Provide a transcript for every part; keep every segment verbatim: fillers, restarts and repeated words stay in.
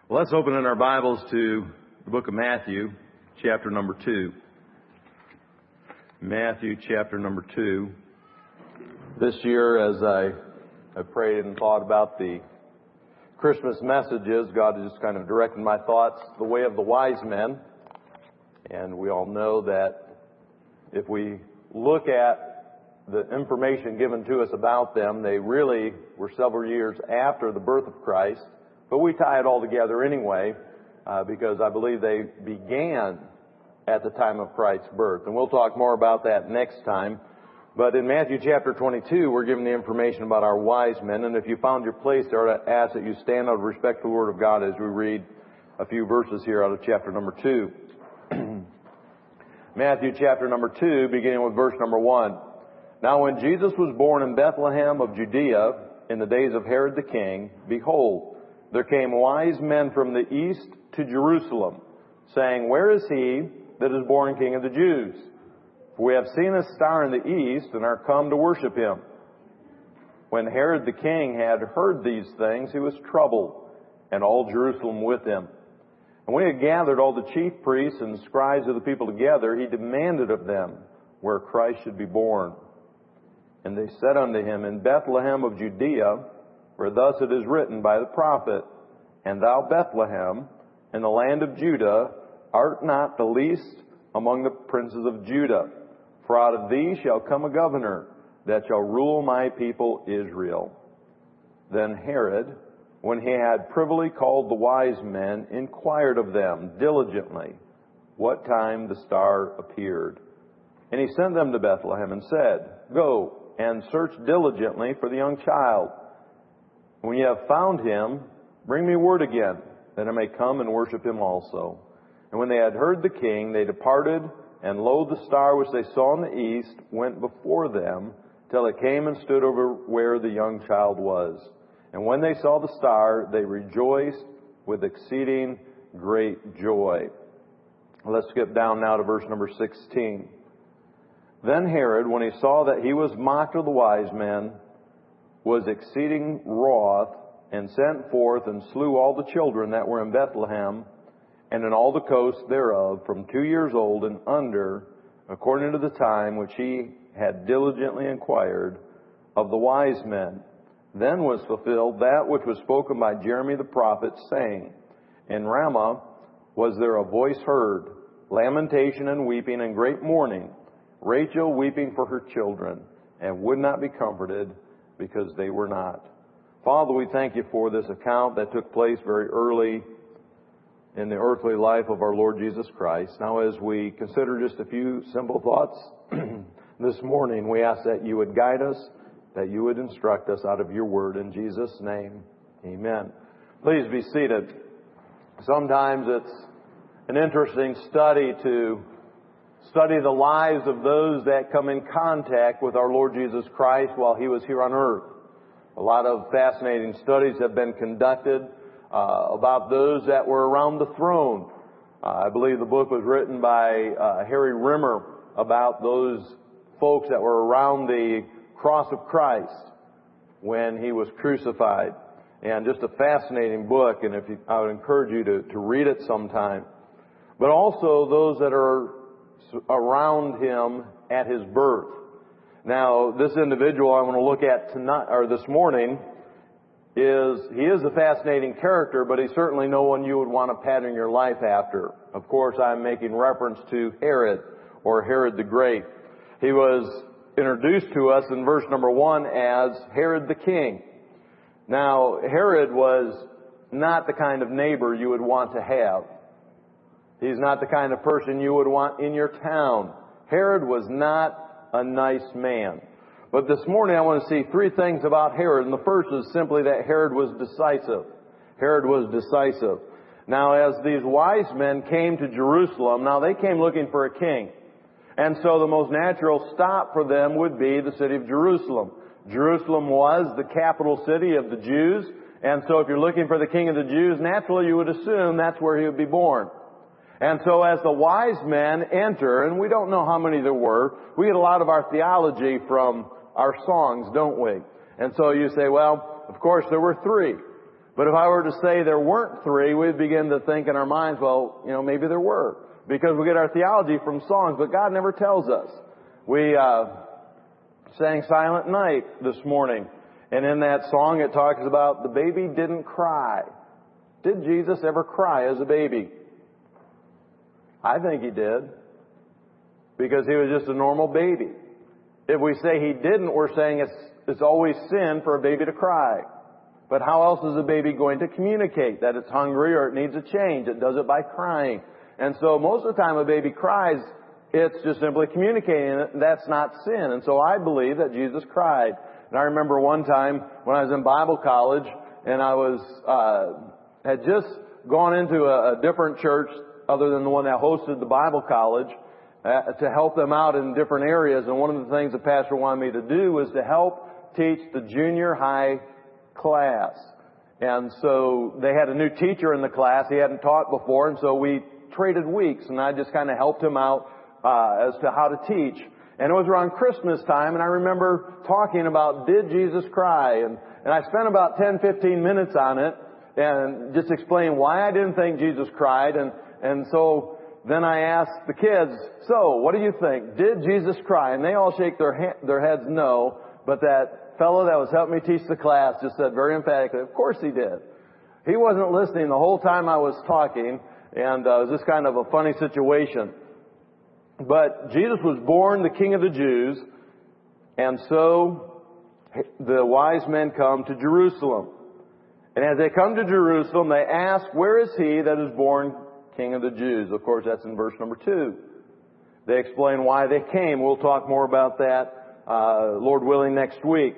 Well, let's open in our Bibles to the book of Matthew, chapter number two. Matthew, chapter number two. This year, as I, I prayed and thought about the Christmas messages, God has just kind of directed my thoughts the way of the wise men. And we all know that if we look at the information given to us about them, they really were several years after the birth of Christ. But we tie it all together anyway, uh, because I believe they began at the time of Christ's birth. And we'll talk more about that next time. But in Matthew chapter twenty-two, we're given the information about our wise men. And if you found your place there, I ask that you stand out of respect for the Word of God as we read a few verses here out of chapter number two. Matthew chapter number two, beginning with verse number one. Now when Jesus was born in Bethlehem of Judea in the days of Herod the king, behold, there came wise men from the east to Jerusalem, saying, Where is he that is born King of the Jews? For we have seen a star in the east and are come to worship him. When Herod the king had heard these things, he was troubled, and all Jerusalem with him. And when he had gathered all the chief priests and scribes of the people together, he demanded of them where Christ should be born. And they said unto him, In Bethlehem of Judea, for thus it is written by the prophet, And thou, Bethlehem, in the land of Judah, art not the least among the princes of Judah. For out of thee shall come a governor, that shall rule my people Israel. Then Herod, when he had privily called the wise men, inquired of them diligently what time the star appeared. And he sent them to Bethlehem and said, Go and search diligently for the young child. When ye have found him, bring me word again, that I may come and worship him also. And when they had heard the king, they departed, and lo, the star which they saw in the east went before them, till it came and stood over where the young child was. And when they saw the star, they rejoiced with exceeding great joy. Let's skip down now to verse number sixteen. Then Herod, when he saw that he was mocked of the wise men, was exceeding wroth, and sent forth and slew all the children that were in Bethlehem, and in all the coasts thereof, from two years old and under, according to the time which he had diligently inquired of the wise men. Then was fulfilled that which was spoken by Jeremy the prophet, saying, In Ramah was there a voice heard, lamentation and weeping and great mourning, Rachel weeping for her children, and would not be comforted, because they were not. Father, we thank you for this account that took place very early in the earthly life of our Lord Jesus Christ. Now, as we consider just a few simple thoughts this morning, we ask that you would guide us, that you would instruct us out of your word. In Jesus' name, amen. Please be seated. Sometimes it's an interesting study to study the lives of those that come in contact with our Lord Jesus Christ while he was here on earth. A lot of fascinating studies have been conducted uh, about those that were around the throne. Uh, I believe the book was written by uh, Harry Rimmer about those folks that were around the cross of Christ when he was crucified. And just a fascinating book, and if you, I would encourage you to, to read it sometime. But also those that are around him at his birth. Now, this individual I want to look at tonight, or this morning, is, he is a fascinating character, but he's certainly no one you would want to pattern your life after. Of course, I'm making reference to Herod, or Herod the Great. He was introduced to us in verse number one as Herod the king. Now, Herod was not the kind of neighbor you would want to have. He's not the kind of person you would want in your town. Herod was not a nice man. But this morning I want to see three things about Herod. And the first is simply that Herod was decisive. Herod was decisive. Now, as these wise men came to Jerusalem, now they came looking for a king. And so the most natural stop for them would be the city of Jerusalem. Jerusalem was the capital city of the Jews. And so if you're looking for the king of the Jews, naturally you would assume that's where he would be born. And so as the wise men enter, and we don't know how many there were, we get a lot of our theology from our songs, don't we? And so you say, well, of course there were three. But if I were to say there weren't three, we'd begin to think in our minds, well, you know, maybe there were. Because we get our theology from songs, but God never tells us. We uh sang Silent Night this morning. And in that song it talks about the baby didn't cry. Did Jesus ever cry as a baby? I think he did. Because he was just a normal baby. If we say he didn't, we're saying it's, it's always sin for a baby to cry. But how else is a baby going to communicate that it's hungry or it needs a change? It does it by crying. And so most of the time a baby cries, it's just simply communicating it. That's not sin. And so I believe that Jesus cried. And I remember one time when I was in Bible college and I was, uh, had just gone into a, a different church other than the one that hosted the Bible college uh, to help them out in different areas. And one of the things the pastor wanted me to do was to help teach the junior high class. And so they had a new teacher in the class. He hadn't taught before. And so we traded weeks and I just kind of helped him out uh, as to how to teach. And it was around Christmas time, and I remember talking about, did Jesus cry? And, and I spent about ten, fifteen minutes on it, and just explained why I didn't think Jesus cried. And, and so then I asked the kids, so, what do you think? Did Jesus cry? And they all shake their, ha- their heads no, but that fellow that was helping me teach the class just said very emphatically, of course he did. He wasn't listening the whole time I was talking, and uh, it was just kind of a funny situation. But Jesus was born the King of the Jews, and so the wise men come to Jerusalem. And as they come to Jerusalem, they ask, where is he that is born King of the Jews? Of course, that's in verse number two. They explain why they came. We'll talk more about that, uh, Lord willing, next week.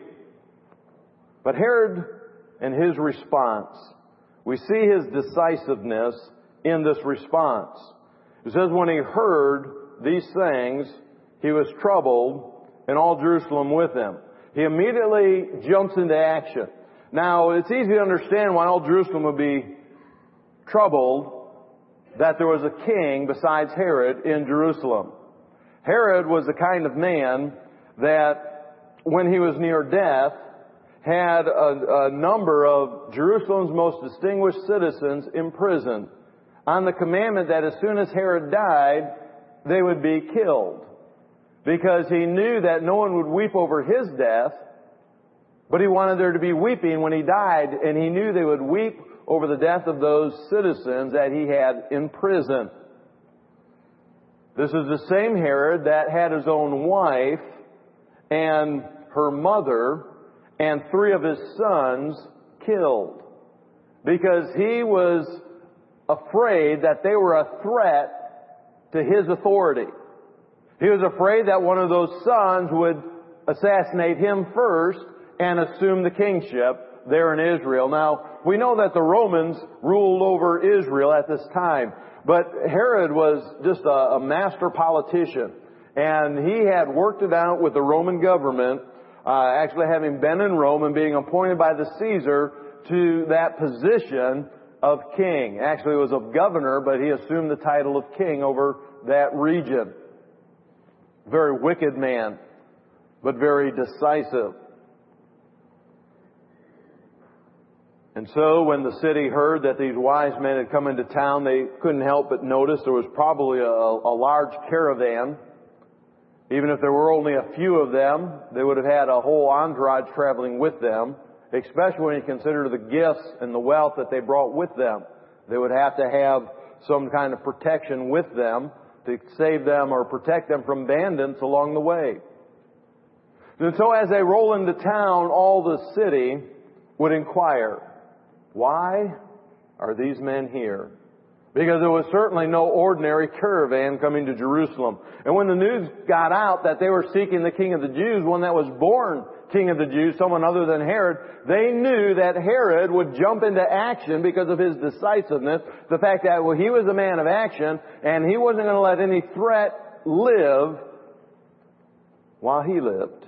But Herod and his response, we see his decisiveness in this response. It says when he heard these things, he was troubled, and all Jerusalem with him. He immediately jumps into action. Now, it's easy to understand why all Jerusalem would be troubled that there was a king besides Herod in Jerusalem. Herod was the kind of man that, when he was near death, had a, a number of Jerusalem's most distinguished citizens imprisoned on the commandment that as soon as Herod died, they would be killed, because he knew that no one would weep over his death, but he wanted there to be weeping when he died, and he knew they would weep over the death of those citizens that he had in prison. This is the same Herod that had his own wife and her mother and three of his sons killed, because he was afraid that they were a threat to his authority. He was afraid that one of those sons would assassinate him first and assume the kingship there in Israel. Now, we know that the Romans ruled over Israel at this time, but Herod was just a, a master politician, and he had worked it out with the Roman government, uh, actually having been in Rome and being appointed by the Caesar to that position of king. Actually, it was of governor, but he assumed the title of king over that region. Very wicked man, but very decisive. And so when the city heard that these wise men had come into town, they couldn't help but notice there was probably a, a large caravan. Even if there were only a few of them, they would have had a whole entourage traveling with them, especially when you consider the gifts and the wealth that they brought with them. They would have to have some kind of protection with them to save them or protect them from bandits along the way. And so as they roll into town, all the city would inquire, why are these men here? Because there was certainly no ordinary caravan coming to Jerusalem. And when the news got out that they were seeking the King of the Jews, one that was born King of the Jews, someone other than Herod, they knew that Herod would jump into action because of his decisiveness. The fact that, well, he was a man of action, and he wasn't going to let any threat live while he lived.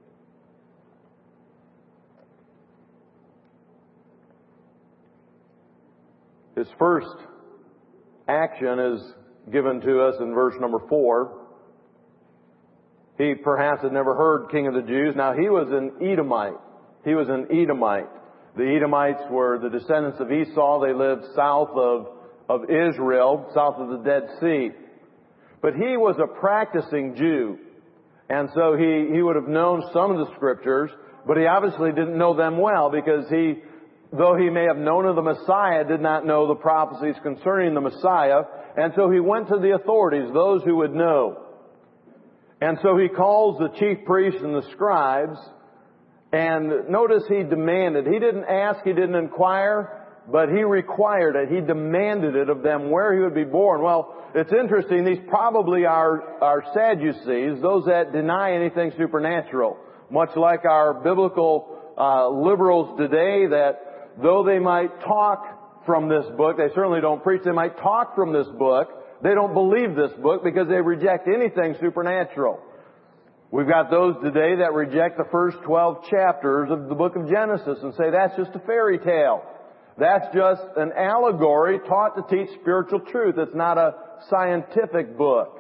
His first action is given to us in verse number four. He perhaps had never heard King of the Jews. Now, he was an Edomite. He was an Edomite. The Edomites were the descendants of Esau. They lived south of, of Israel, south of the Dead Sea. But he was a practicing Jew. And so he, he would have known some of the scriptures, but he obviously didn't know them well, because he, though he may have known of the Messiah, did not know the prophecies concerning the Messiah. And so he went to the authorities, those who would know. And so he calls the chief priests and the scribes, and notice he demanded. He didn't ask, he didn't inquire, but he required it. He demanded it of them, where he would be born. Well, it's interesting, these probably are, are Sadducees, those that deny anything supernatural. Much like our biblical uh, liberals today, that though they might talk from this book, they certainly don't preach, they might talk from this book, they don't believe this book because they reject anything supernatural. We've got those today that reject the first twelve chapters of the book of Genesis and say that's just a fairy tale. That's just an allegory taught to teach spiritual truth. It's not a scientific book.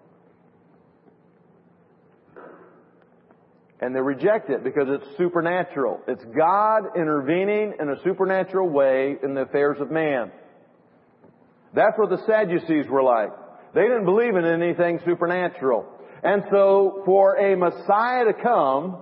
And they reject it because it's supernatural. It's God intervening in a supernatural way in the affairs of man. That's what the Sadducees were like. They didn't believe in anything supernatural. And so for a Messiah to come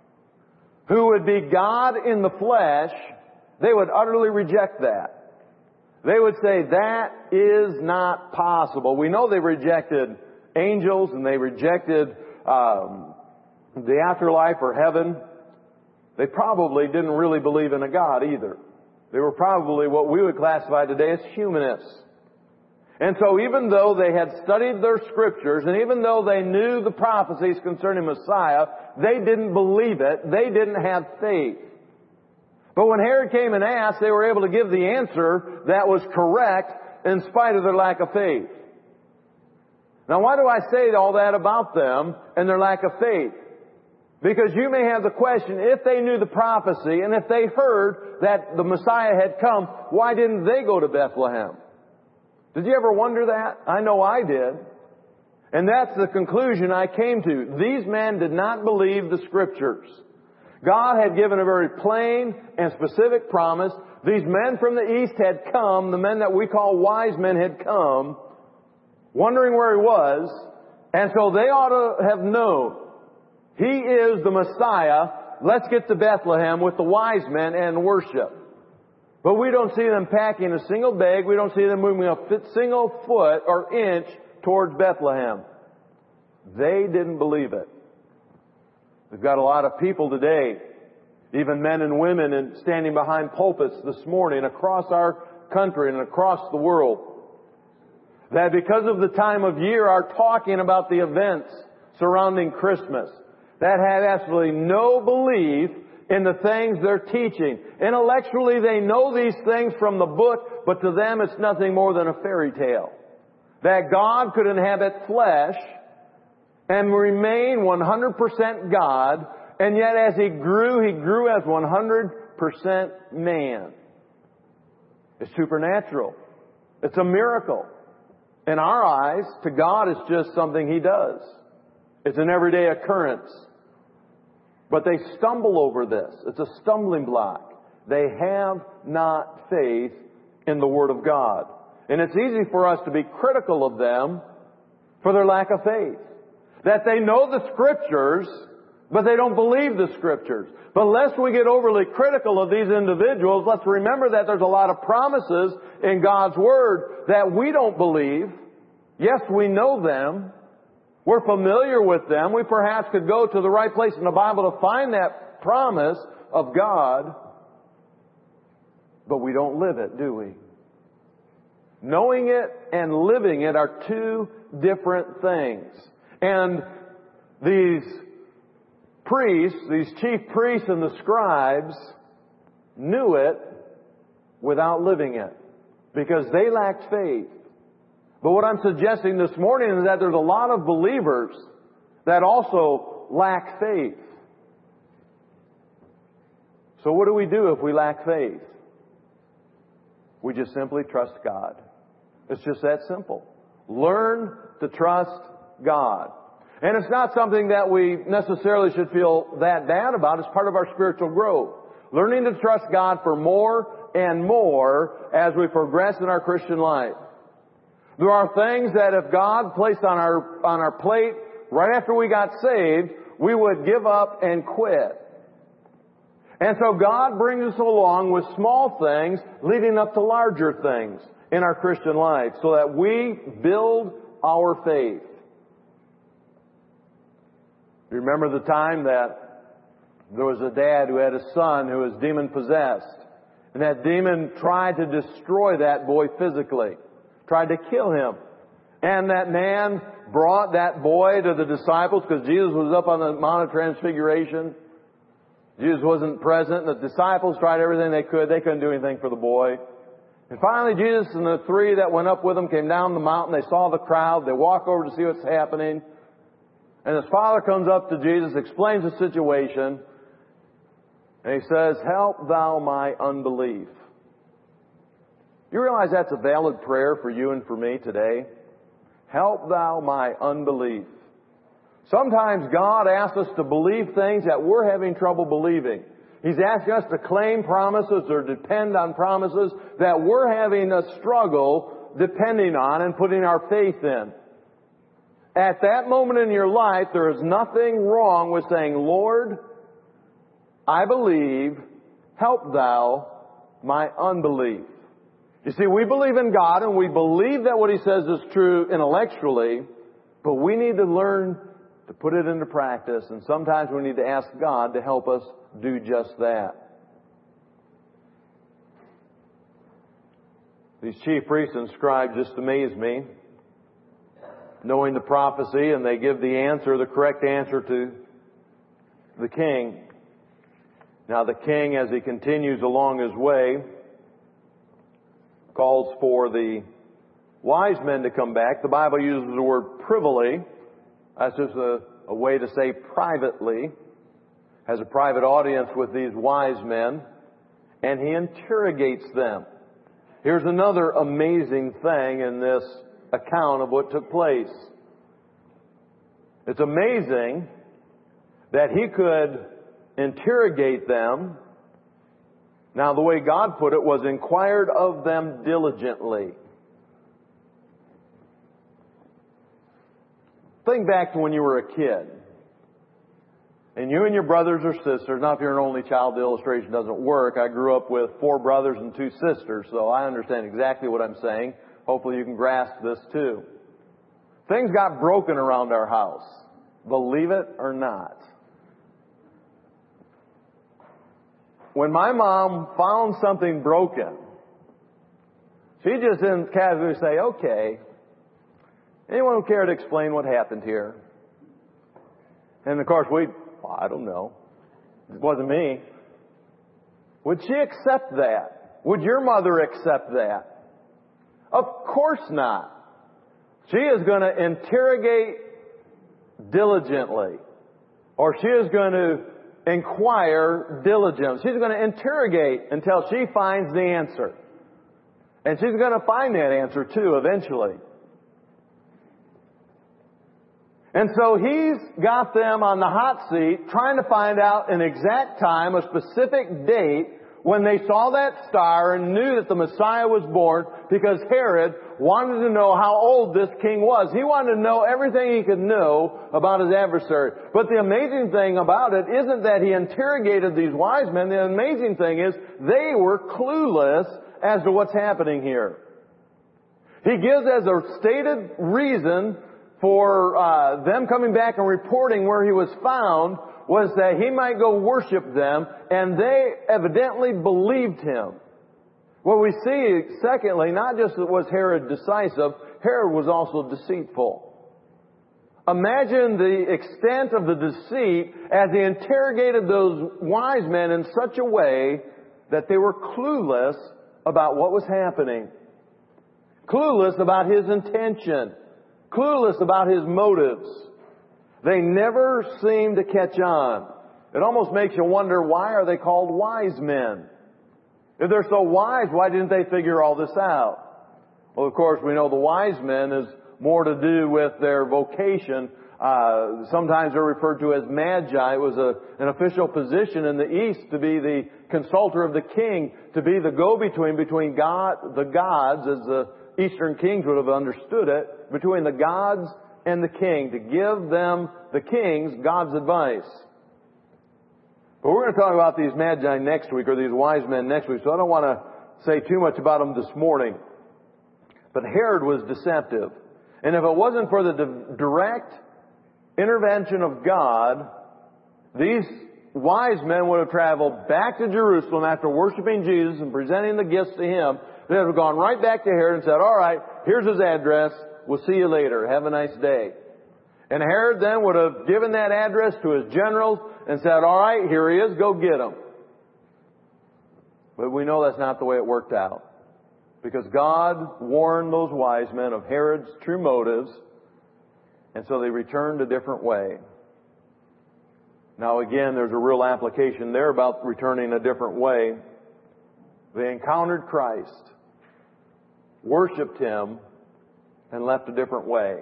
who would be God in the flesh, they would utterly reject that. They would say that is not possible. We know they rejected angels and they rejected um, the afterlife or heaven. They probably didn't really believe in a God either. They were probably what we would classify today as humanists. And so even though they had studied their scriptures, and even though they knew the prophecies concerning Messiah, they didn't believe it. They didn't have faith. But when Herod came and asked, they were able to give the answer that was correct in spite of their lack of faith. Now, why do I say all that about them and their lack of faith? Because you may have the question, if they knew the prophecy and if they heard that the Messiah had come, why didn't they go to Bethlehem? Did you ever wonder that? I know I did. And that's the conclusion I came to. These men did not believe the scriptures. God had given a very plain and specific promise. These men from the east had come, the men that we call wise men had come, wondering where he was, and so they ought to have known, he is the Messiah. Let's get to Bethlehem with the wise men and worship. But we don't see them packing a single bag. We don't see them moving a single foot or inch towards Bethlehem. They didn't believe it. We've got a lot of people today, even men and women, and standing behind pulpits this morning across our country and across the world, that because of the time of year are talking about the events surrounding Christmas, that have absolutely no belief in the things they're teaching. Intellectually, they know these things from the book, but to them it's nothing more than a fairy tale. That God could inhabit flesh and remain one hundred percent God, and yet as He grew, He grew as one hundred percent man. It's supernatural. It's a miracle. In our eyes, to God, it's just something He does. It's an everyday occurrence. But they stumble over this. It's a stumbling block. They have not faith in the Word of God. And it's easy for us to be critical of them for their lack of faith. That they know the Scriptures, but they don't believe the Scriptures. But lest we get overly critical of these individuals, let's remember that there's a lot of promises in God's Word that we don't believe. Yes, we know them. We're familiar with them. We perhaps could go to the right place in the Bible to find that promise of God. But we don't live it, do we? Knowing it and living it are two different things. And these priests, these chief priests and the scribes knew it without living it because they lacked faith. But what I'm suggesting this morning is that there's a lot of believers that also lack faith. So what do we do if we lack faith? We just simply trust God. It's just that simple. Learn to trust God. And it's not something that we necessarily should feel that bad about. It's part of our spiritual growth. Learning to trust God for more and more as we progress in our Christian life. There are things that if God placed on our, on our plate right after we got saved, we would give up and quit. And so God brings us along with small things leading up to larger things in our Christian life so that we build our faith. Remember the time that there was a dad who had a son who was demon possessed. And that demon tried to destroy that boy physically. Tried to kill him. And that man brought that boy to the disciples because Jesus was up on the Mount of Transfiguration. Jesus wasn't present. The disciples tried everything they could. They couldn't do anything for the boy. And finally Jesus and the three that went up with him came down the mountain. They saw the crowd. They walk over to see what's happening. And his father comes up to Jesus, explains the situation. And he says, "Help thou my unbelief." You realize that's a valid prayer for you and for me today? Help thou my unbelief. Sometimes God asks us to believe things that we're having trouble believing. He's asking us to claim promises or depend on promises that we're having a struggle depending on and putting our faith in. At that moment in your life, there is nothing wrong with saying, "Lord, I believe, help thou my unbelief." You see, we believe in God and we believe that what He says is true intellectually, but we need to learn to put it into practice, and sometimes we need to ask God to help us do just that. These chief priests and scribes just amaze me, knowing the prophecy, and they give the answer, the correct answer to the king. Now the king, as he continues along his way, calls for the wise men to come back. The Bible uses the word privily. That's just a, a way to say privately. Has a private audience with these wise men. And he interrogates them. Here's another amazing thing in this account of what took place. It's amazing that he could interrogate them. Now, the way God put it was inquired of them diligently. Think back to when you were a kid. And you and your brothers or sisters, now if you're an only child, the illustration doesn't work. I grew up with four brothers and two sisters, so I understand exactly what I'm saying. Hopefully you can grasp this too. Things got broken around our house. Believe it or not. When my mom found something broken, she just didn't casually say, "Okay, anyone care to explain what happened here?" And of course we, well, I don't know. It wasn't me. Would she accept that? Would your mother accept that? Of course not. She is going to interrogate diligently. Or she is going to inquire diligently. She's going to interrogate until she finds the answer. And she's going to find that answer too eventually. And so he's got them on the hot seat trying to find out an exact time, a specific date when they saw that star and knew that the Messiah was born, because Herod wanted to know how old this king was. He wanted to know everything he could know about his adversary. But the amazing thing about it isn't that he interrogated these wise men. The amazing thing is they were clueless as to what's happening here. He gives as a stated reason for uh, them coming back and reporting where he was found was that he might go worship them, and they evidently believed him. What we see, secondly, not just was Herod decisive, Herod was also deceitful. Imagine the extent of the deceit as he interrogated those wise men in such a way that they were clueless about what was happening. Clueless about his intention. Clueless about his motives. They never seem to catch on. It almost makes you wonder, why are they called wise men? If they're so wise, why didn't they figure all this out? Well, of course, we know the wise men is more to do with their vocation Uh, sometimes they're referred to as magi. It was a, an official position in the East to be the consultor of the king, to be the go-between between God, the gods, as the Eastern kings would have understood it, between the gods and the king, to give them, the kings, God's advice. But we're going to talk about these magi next week, or these wise men next week, so I don't want to say too much about them this morning. But Herod was deceptive. And if it wasn't for the di- direct intervention of God, these wise men would have traveled back to Jerusalem after worshiping Jesus and presenting the gifts to Him. They would have gone right back to Herod and said, all right, here's his address. We'll see you later. Have a nice day. And Herod then would have given that address to his generals and said, all right, here he is. Go get him. But we know that's not the way it worked out. Because God warned those wise men of Herod's true motives, and so they returned a different way. Now again, there's a real application there about returning a different way. They encountered Christ, worshiped Him, and left a different way.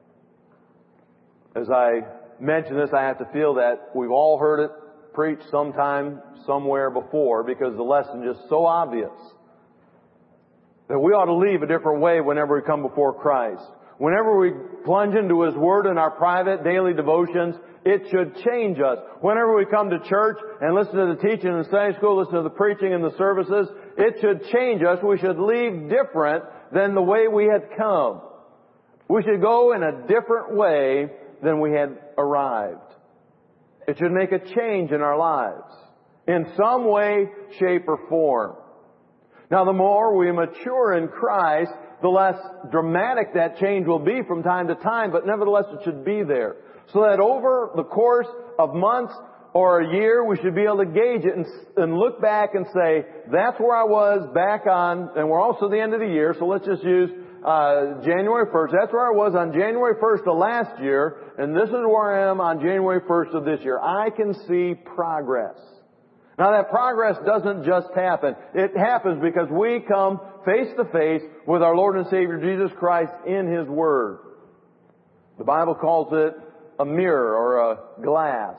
As I mention this, I have to feel that we've all heard it preached sometime, somewhere before, because the lesson is just so obvious. That we ought to leave a different way whenever we come before Christ. Whenever we plunge into His Word in our private daily devotions, it should change us. Whenever we come to church and listen to the teaching in Sunday school, listen to the preaching in the services, it should change us. We should leave different than the way we had come. We should go in a different way than we had arrived. It should make a change in our lives. In some way, shape, or form. Now, the more we mature in Christ, the less dramatic that change will be from time to time, but nevertheless it should be there. So that over the course of months or a year, we should be able to gauge it and, and look back and say, that's where I was back on, and we're also at the end of the year, so let's just use uh January first. That's where I was on January first of last year, and this is where I am on January first of this year. I can see progress. Now that progress doesn't just happen. It happens because we come face to face with our Lord and Savior Jesus Christ in His Word. The Bible calls it a mirror or a glass.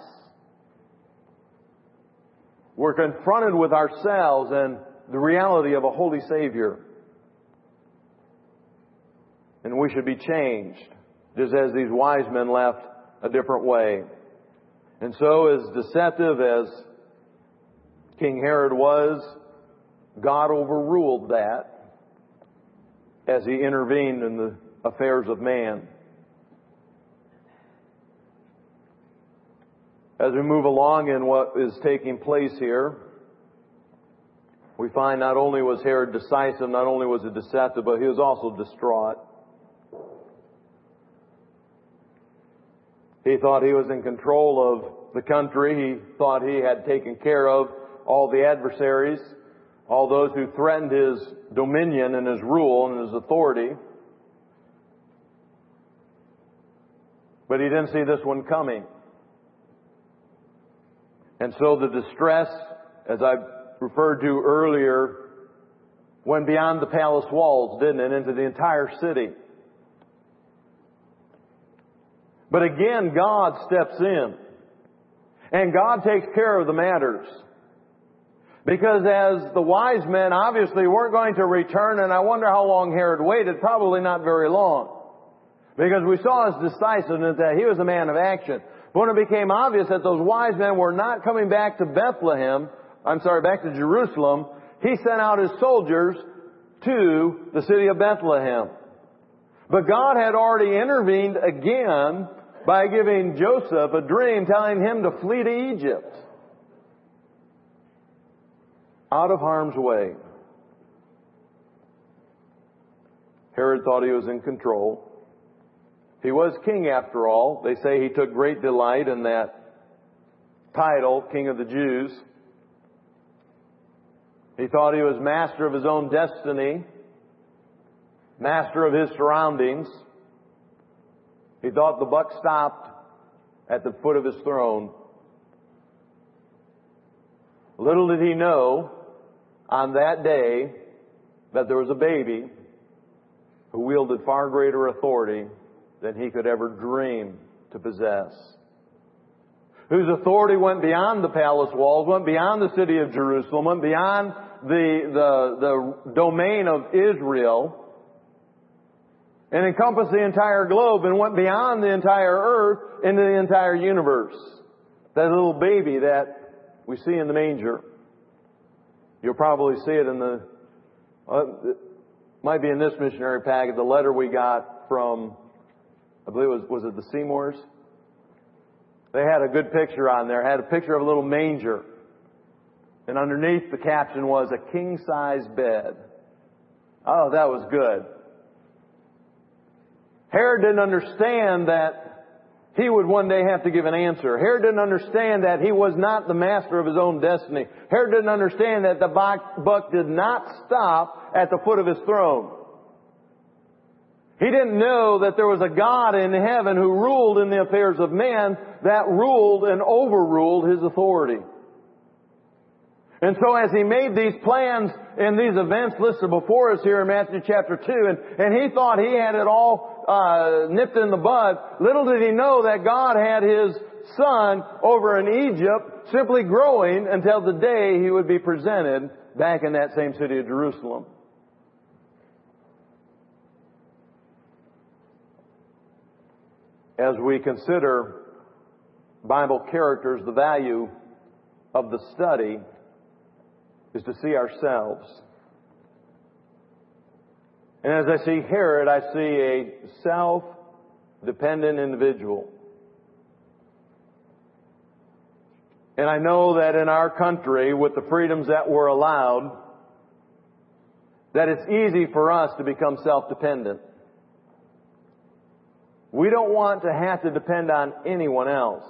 We're confronted with ourselves and the reality of a holy Savior. And we should be changed, just as these wise men left a different way. And so, as deceptive as King Herod was, God overruled that as He intervened in the affairs of man. As we move along in what is taking place here, we find not only was Herod decisive, not only was he deceptive, but he was also distraught. He thought he was in control of the country. He thought he had taken care of all the adversaries, all those who threatened his dominion and his rule and his authority. But he didn't see this one coming. And so the distress, as I referred to earlier, went beyond the palace walls, didn't it, into the entire city. But again, God steps in. And God takes care of the matters. Because as the wise men obviously weren't going to return, and I wonder how long Herod waited, probably not very long. Because we saw his decisiveness that he was a man of action. But when it became obvious that those wise men were not coming back to Bethlehem, I'm sorry, back to Jerusalem, he sent out his soldiers to the city of Bethlehem. But God had already intervened again by giving Joseph a dream telling him to flee to Egypt. Out of harm's way. Herod thought he was in control. He was king after all. They say he took great delight in that title, King of the Jews. He thought he was master of his own destiny, master of his surroundings. He thought the buck stopped at the foot of his throne. Little did he know on that day that there was a baby who wielded far greater authority than he could ever dream to possess, whose authority went beyond the palace walls, went beyond the city of Jerusalem, went beyond the, the, the domain of Israel, and encompassed the entire globe and went beyond the entire earth into the entire universe. That little baby that we see in the manger. You'll probably see it in the, uh, it might be in this missionary packet, the letter we got from, I believe it was, was it the Seymours? They had a good picture on there. It had a picture of a little manger. And underneath the caption was a king-size bed. Oh, that was good. Herod didn't understand that he would one day have to give an answer. Herod didn't understand that he was not the master of his own destiny. Herod didn't understand that the buck did not stop at the foot of his throne. He didn't know that there was a God in heaven who ruled in the affairs of men, that ruled and overruled his authority. And so as he made these plans and these events listed before us here in Matthew chapter two, and, and he thought he had it all uh, nipped in the bud, little did he know that God had his son over in Egypt simply growing until the day he would be presented back in that same city of Jerusalem. As we consider Bible characters, the value of the study is to see ourselves. And as I see Herod, I see a self-dependent individual. And I know that in our country, with the freedoms that we're allowed, that it's easy for us to become self-dependent. We don't want to have to depend on anyone else.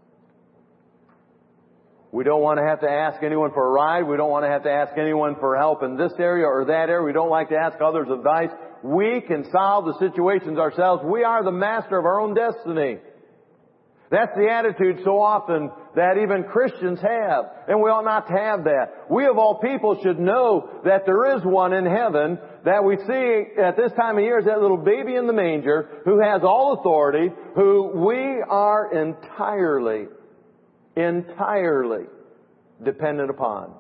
We don't want to have to ask anyone for a ride. We don't want to have to ask anyone for help in this area or that area. We don't like to ask others advice. We can solve the situations ourselves. We are the master of our own destiny. That's the attitude so often that even Christians have. And we ought not to have that. We of all people should know that there is one in heaven that we see at this time of year is that little baby in the manger who has all authority, who we are entirely, entirely dependent upon.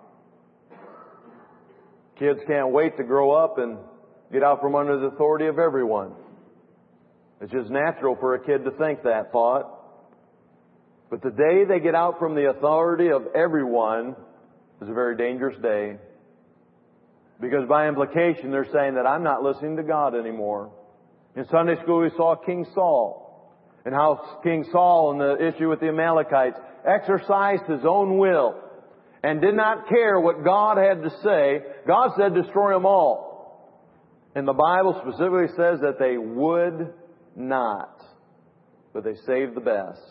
Kids can't wait to grow up and get out from under the authority of everyone. It's just natural for a kid to think that thought. But the day they get out from the authority of everyone is a very dangerous day. Because by implication, they're saying that I'm not listening to God anymore. In Sunday school, we saw King Saul and how King Saul and the issue with the Amalekites exercised his own will and did not care what God had to say. God said, destroy them all. And the Bible specifically says that they would not, but they saved the best.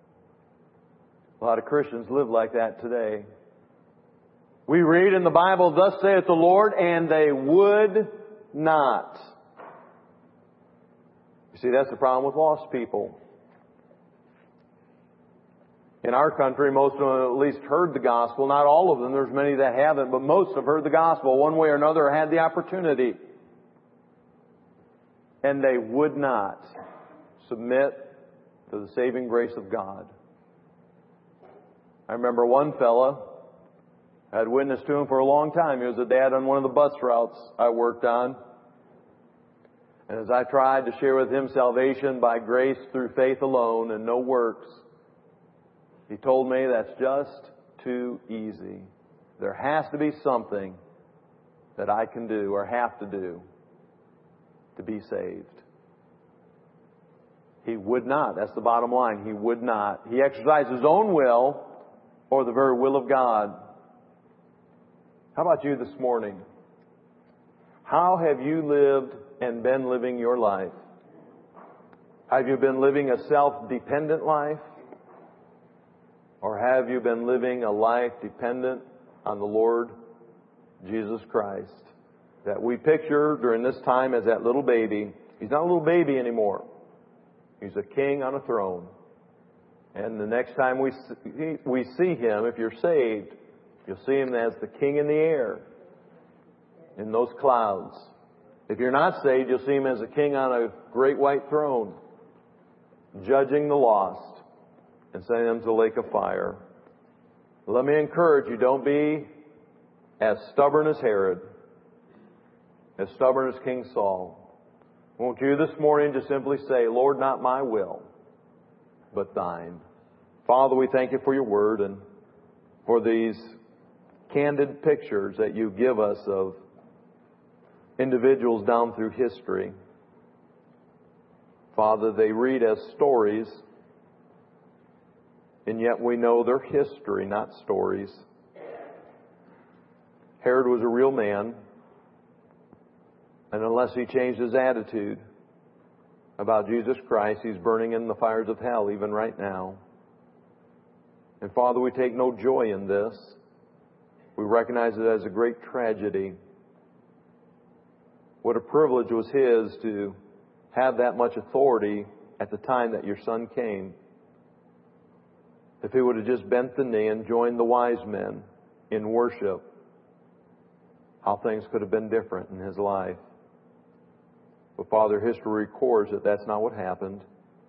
A lot of Christians live like that today. We read in the Bible, thus saith the Lord, and they would not. You see, that's the problem with lost people. In our country, most of them at least heard the gospel. Not all of them. There's many that haven't, but most have heard the gospel one way or another, or had the opportunity. And they would not submit to the saving grace of God. I remember one fella, I had witnessed to him for a long time. He was a dad on one of the bus routes I worked on. And as I tried to share with him salvation by grace through faith alone and no works, he told me that's just too easy. There has to be something that I can do or have to do to be saved. He would not. That's the bottom line. He would not. He exercised his own will or the very will of God. How about you this morning? How have you lived and been living your life? Have you been living a self-dependent life? Or have you been living a life dependent on the Lord Jesus Christ? That we picture during this time as that little baby. He's not a little baby anymore. He's a king on a throne. And the next time we see, we see him, if you're saved, you'll see him as the king in the air, in those clouds. If you're not saved, you'll see him as a king on a great white throne. judging the lost, and sending them to the lake of fire. Let me encourage you, don't be as stubborn as Herod, as stubborn as King Saul. Won't you this morning just simply say, Lord, not my will, but thine. Father, we thank you for your word and for these candid pictures that you give us of individuals down through history. Father, they read as stories, and yet we know they're history, not stories. Herod was a real man, and unless he changed his attitude about Jesus Christ, he's burning in the fires of hell even right now. And Father, we take no joy in this. We recognize it as a great tragedy. What a privilege was his to have that much authority at the time that your Son came. If he would have just bent the knee and joined the wise men in worship, how things could have been different in his life. But Father, history records that that's not what happened.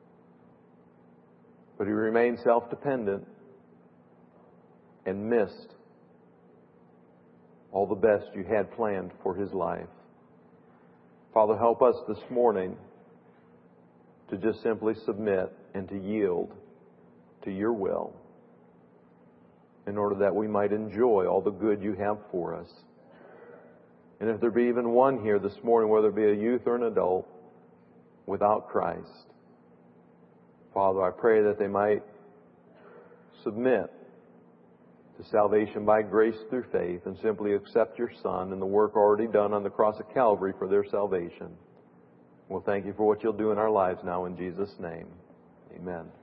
But he remained self-dependent and missed all the best you had planned for his life. Father, help us this morning to just simply submit and to yield to your will in order that we might enjoy all the good you have for us. And if there be even one here this morning, whether it be a youth or an adult, without Christ, Father, I pray that they might submit to salvation by grace through faith and simply accept your Son and the work already done on the cross of Calvary for their salvation. We'll thank you for what you'll do in our lives now in Jesus' name. Amen.